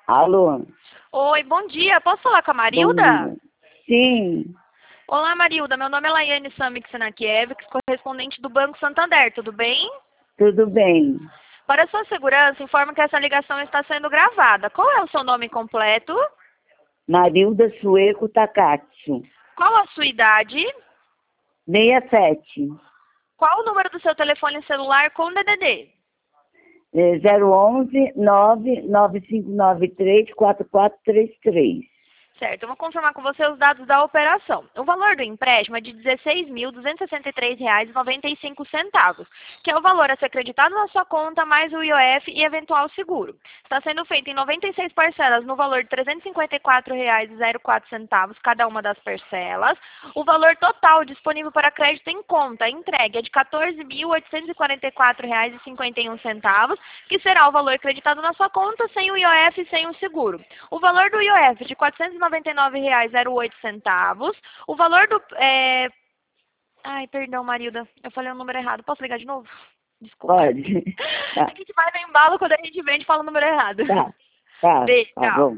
Alô? Oi, bom dia. Posso falar com a Bom Marilda? dia. Sim, Olá, Marilda. Meu nome é Laiane Samik Senakiewicz, correspondente do Banco Santander. Tudo bem? tudo bem. Para sua segurança, informo que essa ligação está sendo gravada. Qual é o seu nome completo? Marilda Sueco Takatsu, Qual a sua idade? 67, Qual o número do seu telefone celular com DDD? 011 99593 4433. Certo, eu vou confirmar com você os dados da operação. O valor do empréstimo é de R$ 16.263,95, que é o valor a ser acreditado na sua conta, mais o IOF e eventual seguro. Está sendo feito em 96 parcelas no valor de R$ 354,04, cada uma das parcelas. O valor total disponível para crédito em conta entregue é de R$ 14.844,51, que será o valor acreditado na sua conta sem o IOF e sem o seguro. O valor do IOF de R$ 499,08. O valor do... Ai, perdão, Marilda. Eu falei o número errado. Posso ligar de novo? Desculpa. Pode? A Tá, gente vai no embalo quando a gente vende e fala o número errado. tá, tá, Beijo, tá tchau. bom.